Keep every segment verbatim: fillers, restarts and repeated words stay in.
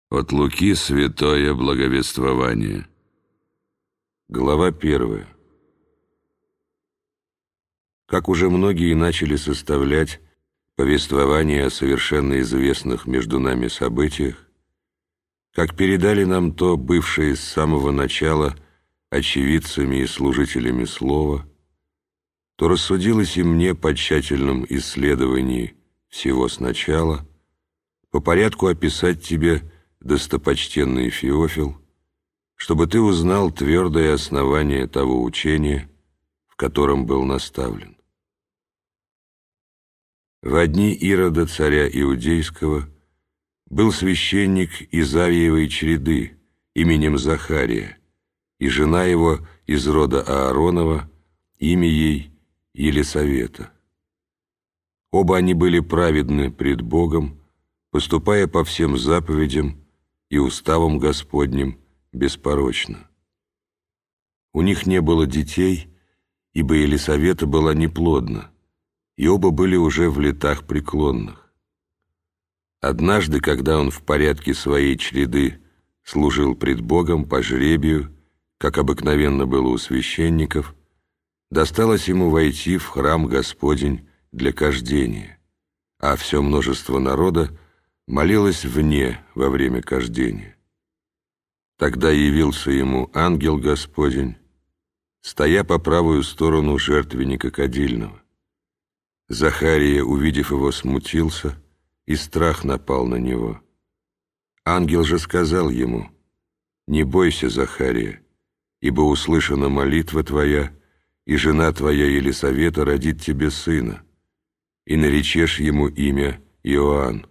От Луки святое благовествование. Глава первая. Как уже многие начали составлять повествование о совершенно известных между нами событиях, как передали нам то, бывшие с самого начала очевидцами и служителями слова, то рассудилось и мне по тщательном исследовании всего сначала по порядку описать тебе, достопочтенный Феофил, чтобы ты узнал твердое основание того учения, в котором был наставлен. В дни Ирода, царя Иудейского, был священник из Авиевой череды именем Захария, и жена его из рода Ааронова, имя ей Елисавета. Оба они были праведны пред Богом, поступая по всем заповедям и уставам Господним беспорочно. У них не было детей, ибо Елисавета была неплодна, и оба были уже в летах преклонных. Однажды, когда он в порядке своей череды служил пред Богом по жребию, как обыкновенно было у священников, досталось ему войти в храм Господень для кождения, а все множество народа молилось вне во время кождения. Тогда явился ему ангел Господень, стоя по правую сторону жертвенника кадильного. Захария, увидев его, смутился, и страх напал на него. Ангел же сказал ему: «Не бойся, Захария, ибо услышана молитва твоя, и жена твоя Елисавета родит тебе сына, и наречешь ему имя Иоанн.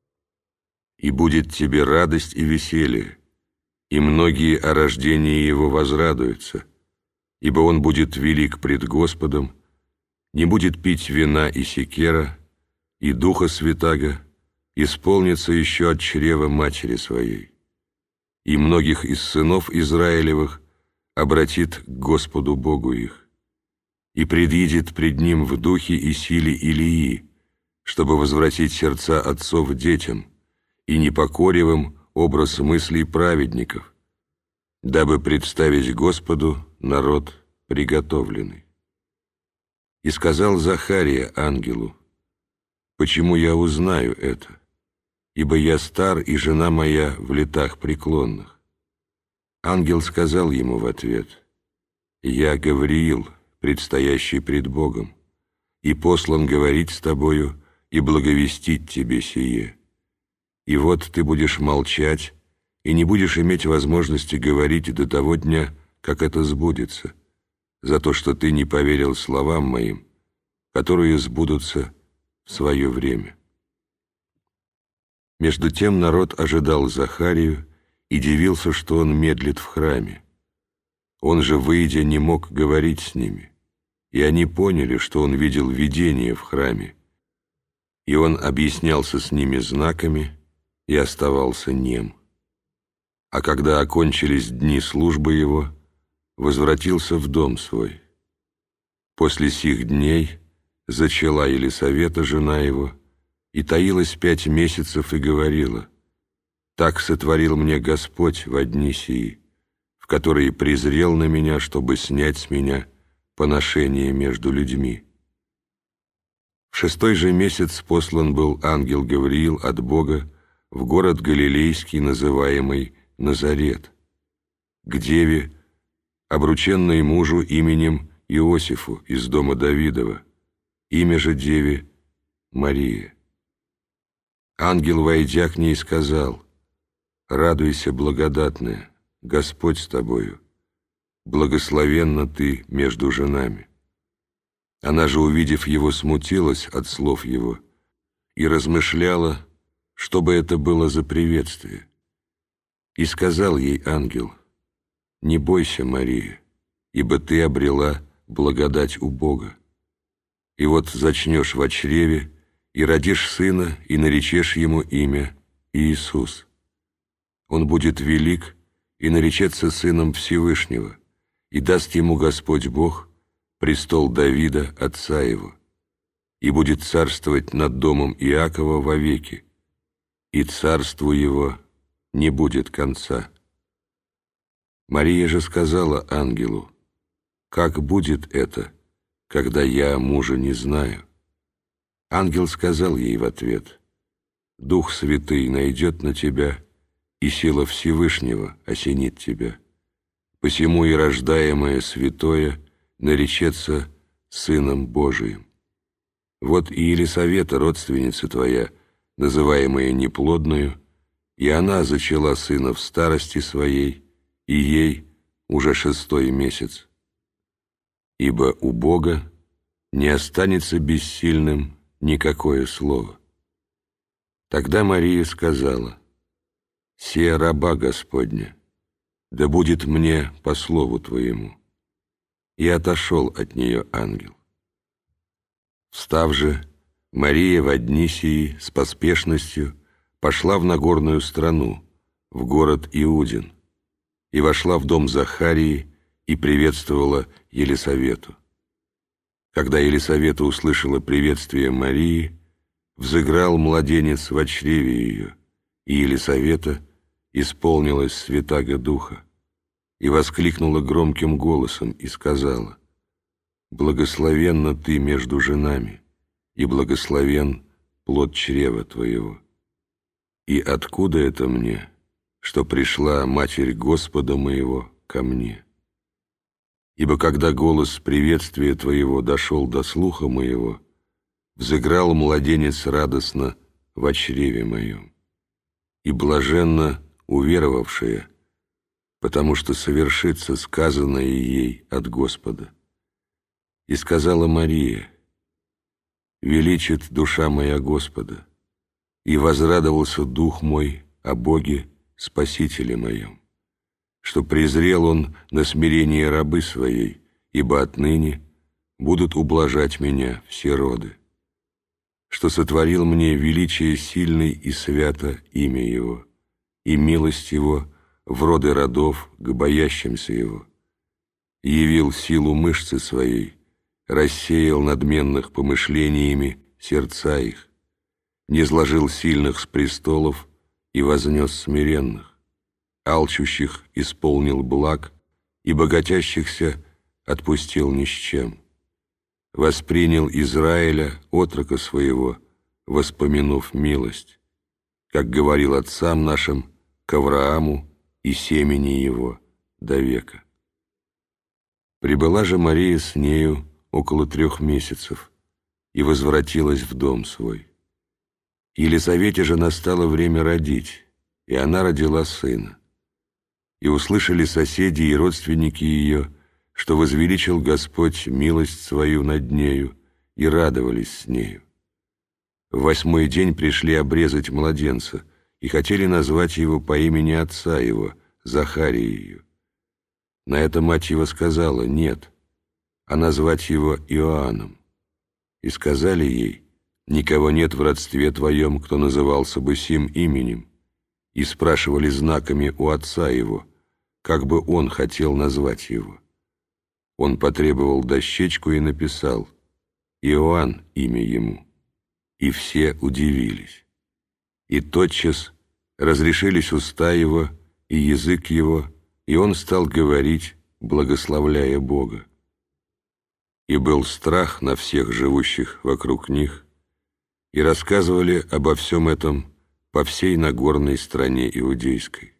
И будет тебе радость и веселье, и многие о рождении его возрадуются, ибо он будет велик пред Господом, не будет пить вина и секера, и Духа Святаго исполнится еще от чрева матери своей, и многих из сынов Израилевых обратит к Господу Богу их, и предъедет пред Ним в духе и силе Илии, чтобы возвратить сердца отцов детям, и непокоривым образ мыслей праведников, дабы представить Господу народ приготовленный». И сказал Захария ангелу: «Почему я узнаю это? Ибо я стар, и жена моя в летах преклонных». Ангел сказал ему в ответ: «Я Гавриил, предстоящий пред Богом, и послан говорить с тобою и благовестить тебе сие. И вот ты будешь молчать и не будешь иметь возможности говорить до того дня, как это сбудется, за то, что ты не поверил словам моим, которые сбудутся в свое время». Между тем народ ожидал Захарию и дивился, что он медлит в храме. Он же, выйдя, не мог говорить с ними, и они поняли, что он видел видение в храме, и он объяснялся с ними знаками и оставался нем. А когда окончились дни службы его, возвратился в дом свой. После сих дней зачала Елисавета, жена его, и таилась пять месяцев и говорила: «Так сотворил мне Господь во дни сии, в которые презрел на меня, чтобы снять с меня поношение между людьми». В шестой же месяц послан был ангел Гавриил от Бога в город Галилейский, называемый Назарет, к деве, обрученной мужу именем Иосифу из дома Давидова, имя же деве Мария. Ангел, войдя к ней, сказал: «Радуйся, благодатная, Господь с тобою, благословенна ты между женами». Она же, увидев его, смутилась от слов его и размышляла, что бы это было за приветствие. И сказал ей ангел: «Не бойся, Мария, ибо ты обрела благодать у Бога. И вот зачнешь во чреве, и родишь сына, и наречешь ему имя Иисус. Он будет велик и наречется сыном Всевышнего, и даст ему Господь Бог престол Давида, отца его, и будет царствовать над домом Иакова вовеки, и царству его не будет конца». Мария же сказала ангелу: «Как будет это, когда я мужа не знаю?» Ангел сказал ей в ответ: «Дух Святый найдет на тебя, и сила Всевышнего осенит тебя. Посему и рождаемое святое наречется Сыном Божиим. Вот и Елисавета, родственница твоя, называемая неплодную, и она зачала сына в старости своей, и ей уже шестой месяц. Ибо у Бога не останется бессильным никакое слово». Тогда Мария сказала: «Се раба Господня, да будет мне по слову Твоему». И отошел от нее ангел. Встав же, Мария во дни сии с поспешностью пошла в Нагорную страну, в город Иудин, и вошла в дом Захарии и приветствовала Елисавету. Когда Елисавета услышала приветствие Марии, взыграл младенец во чреве ее, и Елисавета исполнилась Святаго Духа, и воскликнула громким голосом и сказала: «Благословенна ты между женами, и благословен плод чрева твоего. И откуда это мне, что пришла Матерь Господа моего ко мне? Ибо когда голос приветствия твоего дошел до слуха моего, взыграл младенец радостно во чреве моем. И блаженна уверовавшая, потому что совершится сказанное ей от Господа. И сказала Мария: величит душа моя Господа, и возрадовался дух мой о Боге Спасителе моем, что презрел Он на смирение рабы своей, ибо отныне будут ублажать меня все роды, что сотворил мне величие сильный и свято имя Его, и милость Его в роды родов к боящимся Его, явил силу мышцы своей, рассеял надменных помышлениями сердца их, низложил сильных с престолов и вознес смиренных, алчущих исполнил благ, и богатящихся отпустил ни с чем. Воспринял Израиля, отрока своего, воспомянув милость, как говорил отцам нашим, к Аврааму и семени его до века. Прибыла же Мария с нею около трех месяцев и возвратилась в дом свой. Елисавете же настало время родить, и она родила сына. И услышали соседи и родственники ее, что возвеличил Господь милость свою над нею, и радовались с нею. В восьмой день пришли обрезать младенца, и хотели назвать его по имени отца его, Захариею. На это мать его сказала: нет, а назвать его Иоанном. И сказали ей: никого нет в родстве твоем, кто назывался бы сим именем. И спрашивали знаками у отца его, как бы он хотел назвать его. Он потребовал дощечку и написал: Иоанн имя ему. И все удивились. И тотчас разрешились уста его и язык его, и он стал говорить, благословляя Бога. И был страх на всех живущих вокруг них, и рассказывали обо всем этом по всей Нагорной стране иудейской.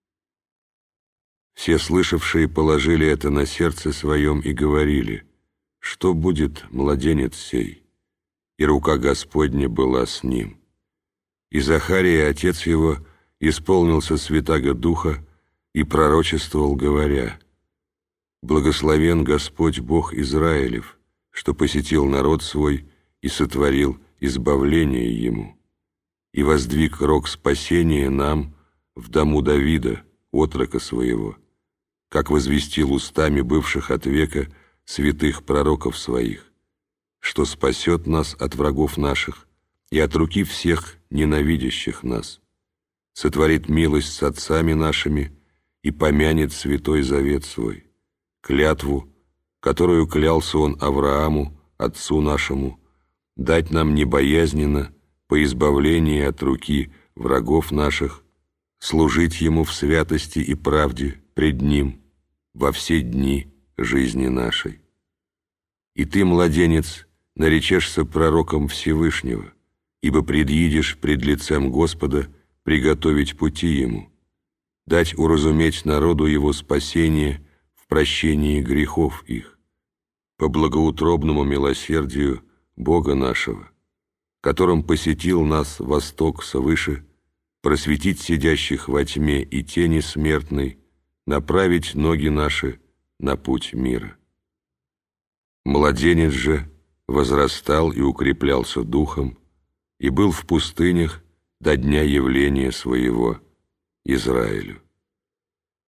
Все слышавшие положили это на сердце своем и говорили: что будет младенец сей? И рука Господня была с ним. И Захария, отец его, исполнился Святаго Духа и пророчествовал, говоря: благословен Господь Бог Израилев, что посетил народ свой и сотворил избавление ему, и воздвиг рог спасения нам в дому Давида, отрока своего, как возвестил устами бывших от века святых пророков своих, что спасет нас от врагов наших и от руки всех ненавидящих нас, сотворит милость с отцами нашими и помянет святой завет свой, клятву, которую клялся он Аврааму, отцу нашему, дать нам небоязненно по избавлении от руки врагов наших, служить Ему в святости и правде пред Ним во все дни жизни нашей. И ты, младенец, наречешься пророком Всевышнего, ибо предъидешь пред лицем Господа приготовить пути Ему, дать уразуметь народу Его спасение в прощении грехов их, по благоутробному милосердию Бога нашего, которым посетил нас восток свыше, просветить сидящих во тьме и тени смертной, направить ноги наши на путь мира. Младенец же возрастал и укреплялся духом, и был в пустынях до дня явления своего Израилю.